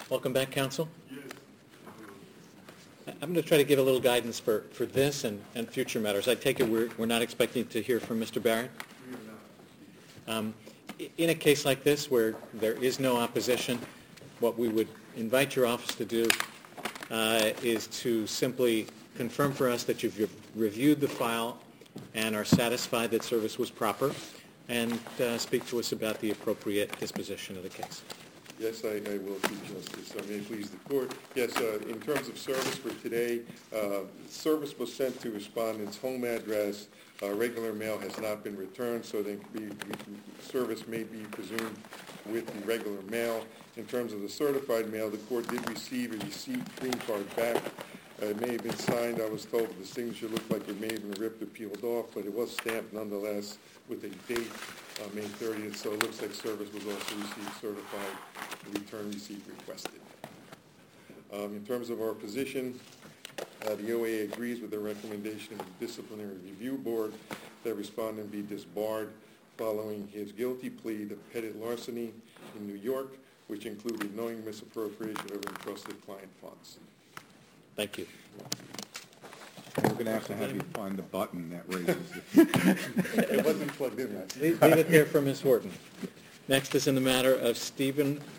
Welcome back, counsel. I'm going to try to give a little guidance for this and future matters. I take it we're not expecting to hear from Mr. Barrett? In a case like this where there is no opposition, what we would invite your office to do is to simply confirm for us that you've reviewed the file and are satisfied that service was proper, and speak to us about the appropriate disposition of the case. Yes, I will, Chief Justice. May it please the court. Yes, in terms of service for today, service was sent to respondent's home address. Regular mail has not been returned, so service may be presumed with the regular mail. In terms of the certified mail, the court did receive a receipt green card back. It may have been signed. I was told the signature looked like it may have been ripped or peeled off, but it was stamped nonetheless with a date, May 30th, so it looks like service was also received certified, the return receipt requested. In terms of our position, the OA agrees with the recommendation of the Disciplinary Review Board that respondent be disbarred following his guilty plea to petty larceny in New York, which included knowing misappropriation of entrusted client funds. Thank you. We're going to have you find the button that raises it. It wasn't plugged in. Leave it there for Ms. Horton. Next is in the matter of Stephen